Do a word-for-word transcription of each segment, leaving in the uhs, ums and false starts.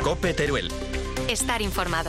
COPE Teruel. Estar informado.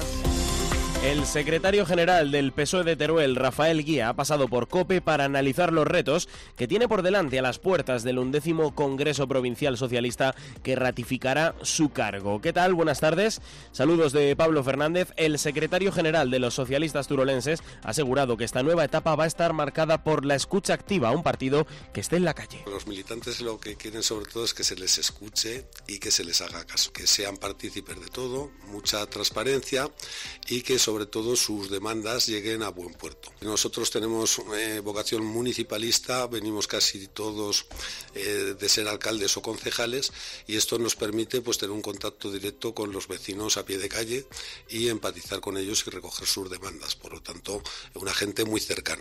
El secretario general del P S O E de Teruel, Rafael Guía, ha pasado por COPE para analizar los retos que tiene por delante a las puertas del undécimo Congreso Provincial Socialista que ratificará su cargo. ¿Qué tal? Buenas tardes. Saludos de Pablo Fernández. El secretario general de los socialistas turolenses ha asegurado que esta nueva etapa va a estar marcada por la escucha activa a un partido que esté en la calle. Los militantes lo que quieren sobre todo es que se les escuche y que se les haga caso, que sean partícipes de todo, mucha transparencia y que sobre todo sus demandas lleguen a buen puerto. Nosotros tenemos eh, vocación municipalista, venimos casi todos eh, de ser alcaldes o concejales y esto nos permite pues tener un contacto directo con los vecinos a pie de calle y empatizar con ellos y recoger sus demandas. Por lo tanto, una gente muy cercana.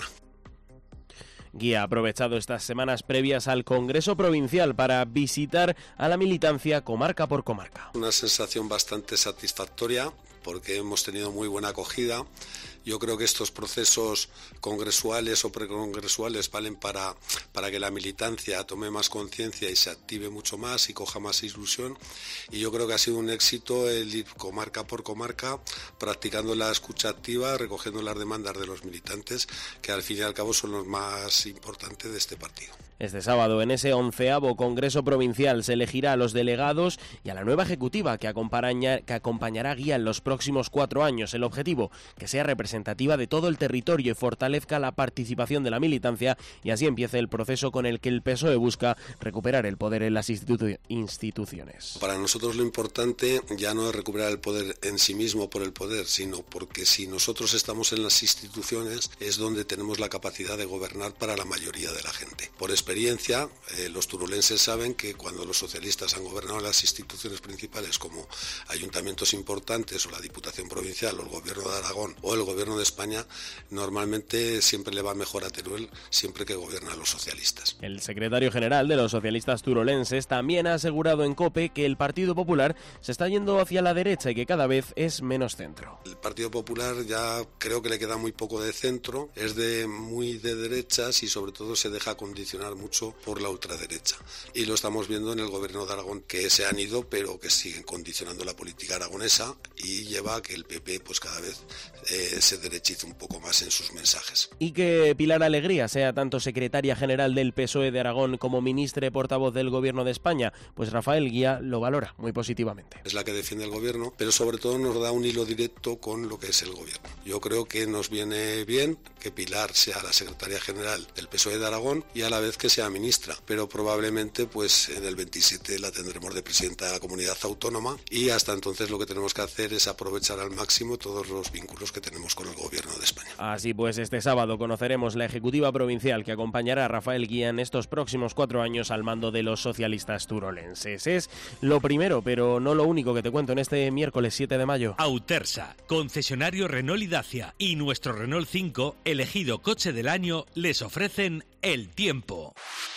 Guía ha aprovechado estas semanas previas al Congreso Provincial para visitar a la militancia comarca por comarca. Una sensación bastante satisfactoria porque hemos tenido muy buena acogida. Yo creo que estos procesos congresuales o precongresuales valen para, para que la militancia tome más conciencia y se active mucho más y coja más ilusión. Y yo creo que ha sido un éxito el ir comarca por comarca, practicando la escucha activa, recogiendo las demandas de los militantes, que al fin y al cabo son los más importantes de este partido. Este sábado, en ese onceavo Congreso Provincial, se elegirá a los delegados y a la nueva ejecutiva que, acompaña, que acompañará a Guía en los próximos cuatro años. El objetivo, que sea representativa de todo el territorio y fortalezca la participación de la militancia y así empiece el proceso con el que el P S O E busca recuperar el poder en las institu- instituciones. Para nosotros lo importante ya no es recuperar el poder en sí mismo por el poder, sino porque si nosotros estamos en las instituciones es donde tenemos la capacidad de gobernar para la mayoría de la gente. Por experiencia, eh, los turolenses saben que cuando los socialistas han gobernado las instituciones principales como ayuntamientos importantes o la Diputación Provincial o el Gobierno de Aragón o el Gobierno de España, normalmente siempre le va mejor a Teruel siempre que gobiernan los socialistas. El secretario general de los socialistas turolenses también ha asegurado en COPE que el Partido Popular se está yendo hacia la derecha y que cada vez es menos centro. El Partido Popular ya creo que le queda muy poco de centro, es de muy de derechas y sobre todo se deja condicionar mucho por la ultraderecha. Y lo estamos viendo en el Gobierno de Aragón, que se han ido pero que siguen condicionando la política aragonesa y lleva a que el P P pues cada vez eh, se derechice un poco más en sus mensajes. Y que Pilar Alegría sea tanto secretaria general del P S O E de Aragón como ministra y portavoz del Gobierno de España, pues Rafael Guía lo valora muy positivamente. Es la que defiende el Gobierno, pero sobre todo nos da un hilo directo con lo que es el Gobierno. Yo creo que nos viene bien que Pilar sea la secretaria general del P S O E de Aragón y a la vez que sea ministra, pero probablemente pues en el veintisiete la tendremos de presidenta de la comunidad autónoma y hasta entonces lo que tenemos que hacer es aprovechar al máximo todos los vínculos que tenemos con el Gobierno de España. Así pues, este sábado conoceremos la ejecutiva provincial que acompañará a Rafael Guía en estos próximos cuatro años al mando de los socialistas turolenses. Es lo primero, pero no lo único que te cuento en este miércoles siete de mayo. Autersa, concesionario Renault y Dacia y nuestro Renault cinco, elegido coche del año, les ofrecen el tiempo.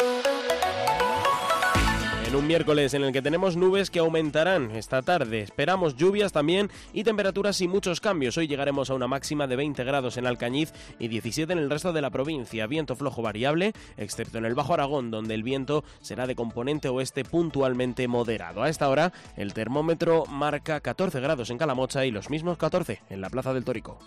En un miércoles en el que tenemos nubes que aumentarán esta tarde, esperamos lluvias también y temperaturas sin muchos cambios. Hoy llegaremos a una máxima de veinte grados en Alcañiz y diecisiete en el resto de la provincia. Viento flojo variable, excepto en el Bajo Aragón, donde el viento será de componente oeste puntualmente moderado. A esta hora, el termómetro marca catorce grados en Calamocha y los mismos catorce en la Plaza del Torico.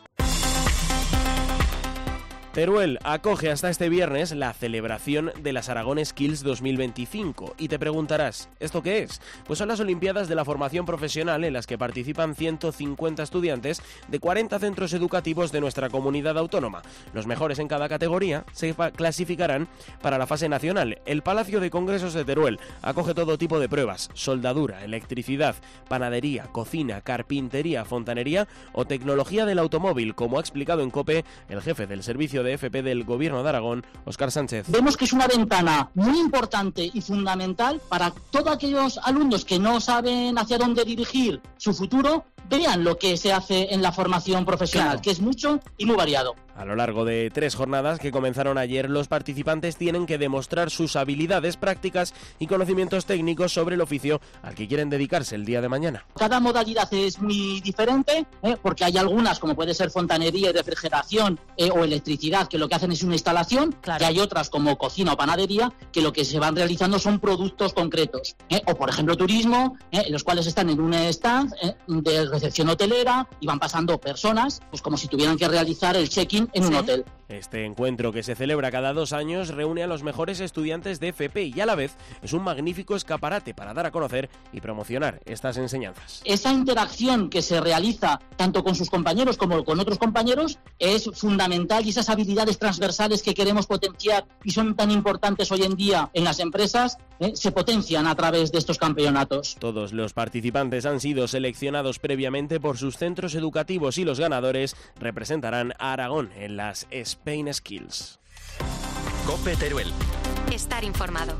Teruel acoge hasta este viernes la celebración de las Aragón Skills dos mil veinticinco y te preguntarás, ¿esto qué es? Pues son las Olimpiadas de la formación profesional en las que participan ciento cincuenta estudiantes de cuarenta centros educativos de nuestra comunidad autónoma. Los mejores en cada categoría se clasificarán para la fase nacional. El Palacio de Congresos de Teruel acoge todo tipo de pruebas: soldadura, electricidad, panadería, cocina, carpintería, fontanería o tecnología del automóvil, como ha explicado en COPE el jefe del servicio de F P del Gobierno de Aragón, Óscar Sánchez. Vemos que es una ventana muy importante y fundamental para todos aquellos alumnos que no saben hacia dónde dirigir su futuro. vean lo que se hace en la formación profesional, claro, que es mucho y muy variado. A lo largo de tres jornadas que comenzaron ayer, los participantes tienen que demostrar sus habilidades prácticas y conocimientos técnicos sobre el oficio al que quieren dedicarse el día de mañana. Cada modalidad es muy diferente, ¿eh? porque hay algunas, como puede ser fontanería y refrigeración eh, o electricidad, que lo que hacen es una instalación, claro, y hay otras como cocina o panadería, que lo que se van realizando son productos concretos. ¿eh? O por ejemplo turismo, ¿eh? en los cuales están en un stand ¿eh? de recepción hotelera y van pasando personas, pues como si tuvieran que realizar el check-in en un hotel. Este encuentro, que se celebra cada dos años, reúne a los mejores estudiantes de F P y a la vez es un magnífico escaparate para dar a conocer y promocionar estas enseñanzas. Esa interacción que se realiza tanto con sus compañeros como con otros compañeros es fundamental, y esas habilidades transversales que queremos potenciar y son tan importantes hoy en día en las empresas, ¿eh? se potencian a través de estos campeonatos. Todos los participantes han sido seleccionados previamente por sus centros educativos y los ganadores representarán a Aragón en las Spain Skills. COPE Teruel. Estar informado.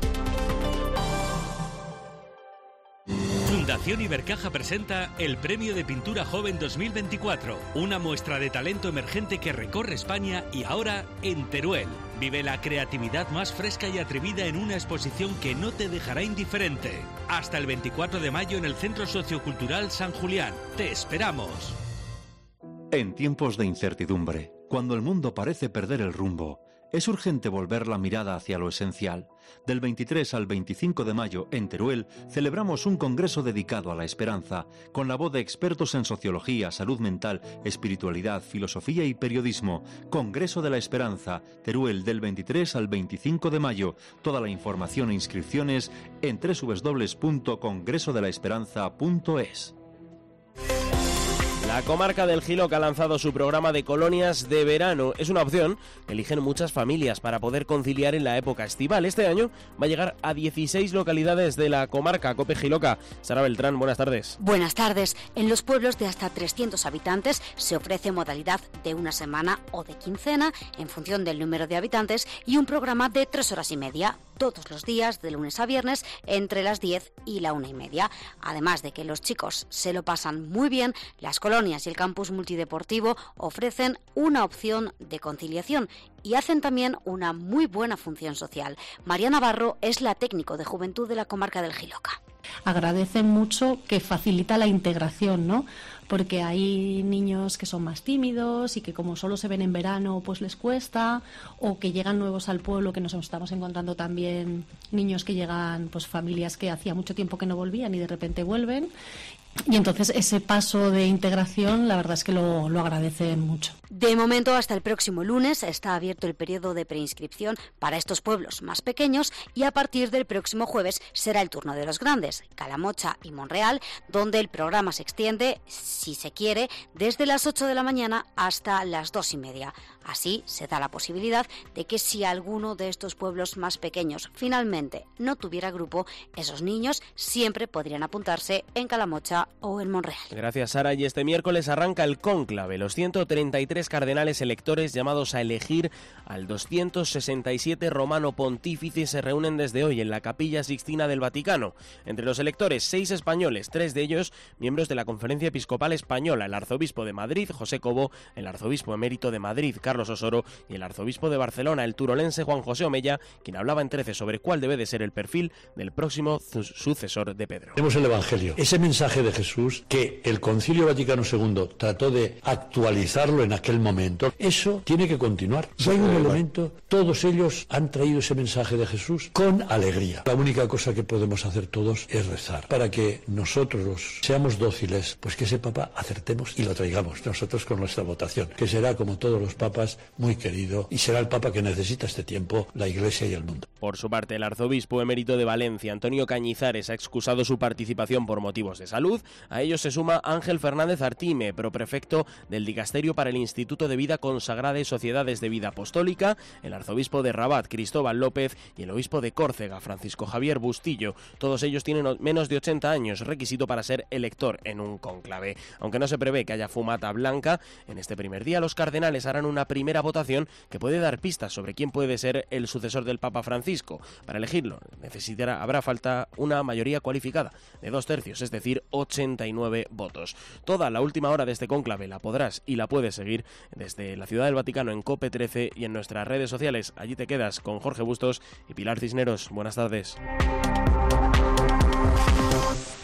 Fundación Ibercaja presenta el Premio de Pintura Joven dos mil veinticuatro, una muestra de talento emergente que recorre España y ahora en Teruel. Vive la creatividad más fresca y atrevida en una exposición que no te dejará indiferente. Hasta el veinticuatro de mayo en el Centro Sociocultural San Julián. ¡Te esperamos! En tiempos de incertidumbre, cuando el mundo parece perder el rumbo, es urgente volver la mirada hacia lo esencial. Del veintitrés al veinticinco de mayo, en Teruel, celebramos un congreso dedicado a la esperanza, con la voz de expertos en sociología, salud mental, espiritualidad, filosofía y periodismo. Congreso de la Esperanza, Teruel, del veintitrés al veinticinco de mayo. Toda la información e inscripciones en doble u doble u doble u punto congreso de la esperanza punto es. La comarca del Jiloca ha lanzado su programa de colonias de verano. Es una opción que eligen muchas familias para poder conciliar en la época estival. Este año va a llegar a dieciséis localidades de la comarca. COPE Jiloca. Sara Beltrán, buenas tardes. Buenas tardes. En los pueblos de hasta trescientos habitantes se ofrece modalidad de una semana o de quincena en función del número de habitantes y un programa de tres horas y media todos los días de lunes a viernes entre las diez y la una y media. Además de que los chicos se lo pasan muy bien, las colonias y el campus multideportivo ofrecen una opción de conciliación y hacen también una muy buena función social. María Navarro es la técnico de juventud de la comarca del Jiloca. Agradecen mucho que facilita la integración, ¿no? Porque hay niños que son más tímidos y que como solo se ven en verano pues les cuesta, o que llegan nuevos al pueblo, que nos estamos encontrando también niños que llegan, pues familias que hacía mucho tiempo que no volvían y de repente vuelven. Y entonces ese paso de integración la verdad es que lo, lo agradecen mucho. De momento hasta el próximo lunes está abierto el periodo de preinscripción para estos pueblos más pequeños y a partir del próximo jueves será el turno de los grandes, Calamocha y Monreal, donde el programa se extiende, si se quiere, desde las ocho de la mañana hasta las dos y media. Así se da la posibilidad de que si alguno de estos pueblos más pequeños finalmente no tuviera grupo, esos niños siempre podrían apuntarse en Calamocha o en Monreal. Gracias, Sara. Y este miércoles arranca el cónclave, los ciento treinta y tres cardenales electores llamados a elegir al doscientos sesenta y siete romano pontífice se reúnen desde hoy en la Capilla Sixtina del Vaticano. Entre los electores, seis españoles, tres de ellos miembros de la Conferencia Episcopal Española, el arzobispo de Madrid, José Cobo, el arzobispo emérito de Madrid, Carlos Osoro, y el arzobispo de Barcelona, el turolense Juan José Omella, quien hablaba en trece sobre cuál debe de ser el perfil del próximo su- sucesor de Pedro. Tenemos el Evangelio, ese mensaje de Jesús que el Concilio Vaticano segundo trató de actualizarlo en aquel momento. Eso tiene que continuar. Si hay un elemento, todos ellos han traído ese mensaje de Jesús con alegría. La única cosa que podemos hacer todos es rezar para que nosotros seamos dóciles, pues que ese Papa acertemos y lo traigamos nosotros con nuestra votación, que será, como todos los papas, muy querido y será el Papa que necesita este tiempo la Iglesia y el mundo. Por su parte, el arzobispo emérito de Valencia, Antonio Cañizares, ha excusado su participación por motivos de salud. A ellos se suma Ángel Fernández Artime, proprefecto del Dicasterio para el Instituto Instituto de Vida Consagrada y Sociedades de Vida Apostólica, el arzobispo de Rabat, Cristóbal López, y el obispo de Córcega, Francisco Javier Bustillo. Todos ellos tienen menos de ochenta años, requisito para ser elector en un cónclave. Aunque no se prevé que haya fumata blanca, en este primer día los cardenales harán una primera votación que puede dar pistas sobre quién puede ser el sucesor del Papa Francisco. Para elegirlo necesitará, habrá falta una mayoría cualificada de dos tercios, es decir, ochenta y nueve votos. Toda la última hora de este cónclave la podrás y la puedes seguir desde la Ciudad del Vaticano en COPE trece y en nuestras redes sociales. Allí te quedas con Jorge Bustos y Pilar Cisneros. Buenas tardes.